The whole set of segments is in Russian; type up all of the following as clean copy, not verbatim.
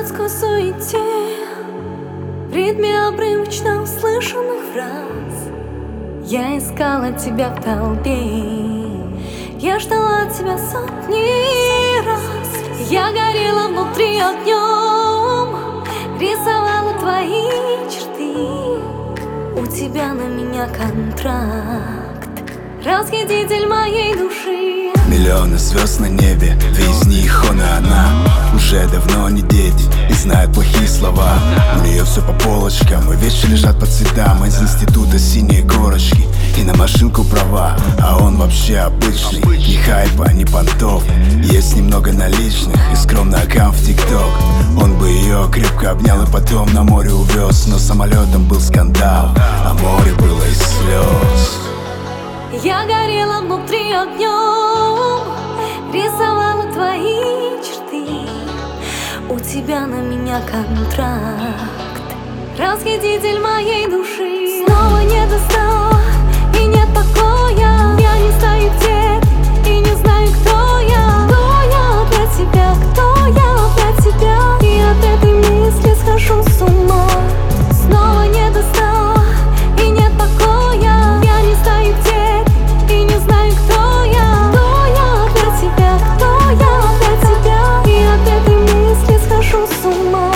городской суете, в ритме обрывочно услышанных фраз. Я искала тебя в толпе, я ждала тебя сотни раз. Я горела внутри огнем, рисовала твои черты. У тебя на меня контракт, расхититель моей души. Миллионы звезд на небе, две из них он и она. Уже давно не дети и знают плохие слова. У нее все по полочкам, и вещи лежат по цветам. Из института синие корочки и на машинку права. А он вообще обычный, ни хайпа, ни понтов. Есть немного наличных и скромный аккаунт в ТикТок. Он бы ее крепко обнял и потом на море увез. Но самолетом был скандал, а море было из слез. Я горела внутри огнем, рисовала твои черты. У тебя на меня контракт, расхититель моей души. Снова не достала и нет покоя. Я не знаю, где ты, и не знаю, кто я. Кто я для тебя, кто я для тебя. И от этой мысли схожу с ума. Снова не достала и нет покоя. Я не знаю, где ты, и не знаю, кто я. Кто я для тебя, кто я для тебя. И от этой мысли схожу с ума.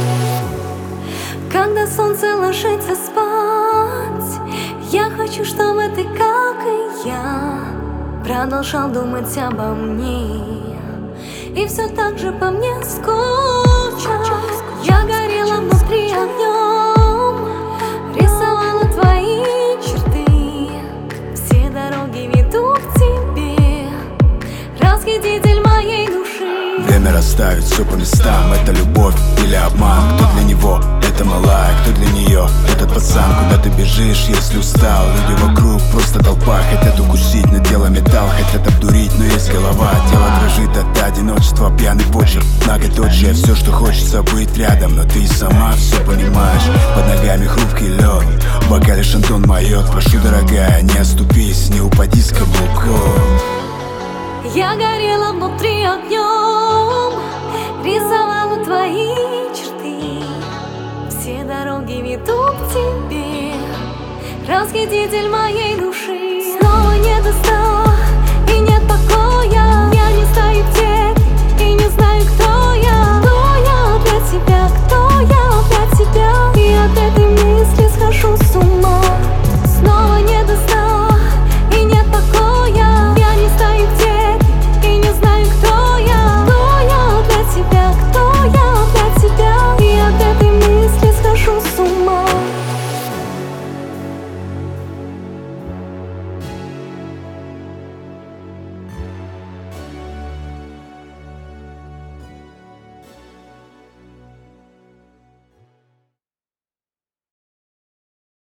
Когда солнце ложится спать, я хочу, чтобы ты, как и я, продолжал думать обо мне и все так же по мне скучал. Я горела внутри огнем, рисовала твои черты. Все дороги ведут к тебе, расхититель моей души. Время расставить все по местам. Это любовь или обман? Кто для него это малая, кто для нее этот пацан? Куда ты бежишь, если устал? Люди вокруг просто толпа. Хотят укусить, но тело металл. Хотят обдурить, но есть голова. Тело дрожит от одиночества, пьяный почерк, многоточие. Все, что хочется быть рядом, но ты сама все понимаешь. Под ногами хрупкий лед, в бокале шандон моет. Прошу, дорогая, не оступись, не упади с каблуков. Я горела внутри огнем, рисовала твои черты. Все дороги ведут к тебе, расхититель моей души.